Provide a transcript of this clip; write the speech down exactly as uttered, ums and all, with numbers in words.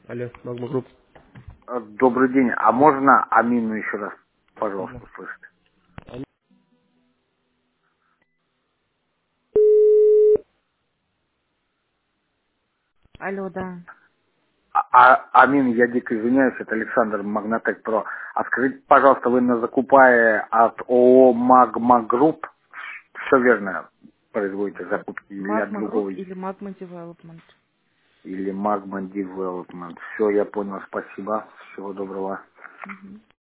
Алло, Магма Групп. Э, Добрый день. А можно Амину еще раз, пожалуйста, Можно. услышать? Алло. Алло, да. А, а- Амин, я дико извиняюсь, это Александр, Магнатек Про. А скажите, пожалуйста, вы нас закупая от ООО Магма Групп, все верно производите закупки или от Магма Групп другого, или Магма Девелопмент? или Магма Development? Все, я понял, спасибо. Всего доброго. Мгм.